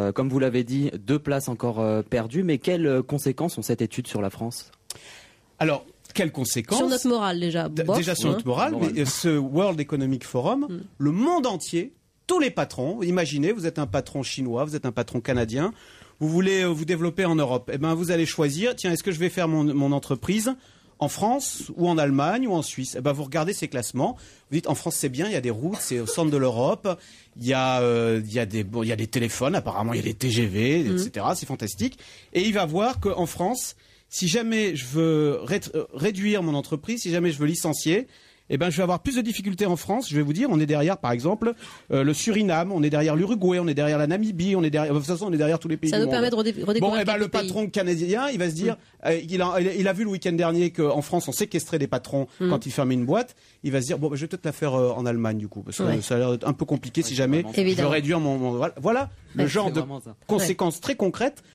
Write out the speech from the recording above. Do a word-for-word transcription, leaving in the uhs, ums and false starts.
Euh, comme vous l'avez dit, deux places encore euh, perdues. Mais quelles conséquences ont cette étude sur la France ? Alors, quelles conséquences ? Sur notre morale déjà. Bof, Déjà sur hein. notre morale, Morale. mais ce World Economic Forum, Mm. le monde entier, tous les patrons, imaginez, vous êtes un patron chinois, vous êtes un patron canadien, vous voulez euh, vous développer en Europe, eh ben vous allez choisir, tiens, est-ce que je vais faire mon, mon entreprise en France ou en Allemagne ou en Suisse? Eh ben vous regardez ces classements, vous dites en France c'est bien, il y a des routes, c'est au centre de l'Europe, il y a euh, il y a des bon, il y a des téléphones, apparemment il y a des T G V, Mm. et cetera. C'est fantastique. Et il va voir qu'en France, si jamais je veux ré- euh, réduire mon entreprise, si jamais je veux licencier, eh ben je vais avoir plus de difficultés en France. Je vais vous dire, on est derrière, par exemple, euh, le Suriname, on est derrière l'Uruguay, on est derrière la Namibie, on est derrière. De toute façon, on est derrière tous les pays Ça du nous monde. permet de redé- redécouvrir Bon, eh ben quelques le pays. patron canadien, il va se dire, euh, il, a, il a vu le week-end dernier qu'en France on séquestrait des patrons Mm. quand ils fermaient une boîte. Il va se dire, bon, ben, je vais peut-être la faire euh, en Allemagne du coup, parce que Ouais. ça a l'air d'être un peu compliqué si Ouais, jamais c'est je veux Évidemment. réduire mon. mon- voilà, voilà le Ouais, genre c'est de vraiment ça. conséquences très concrètes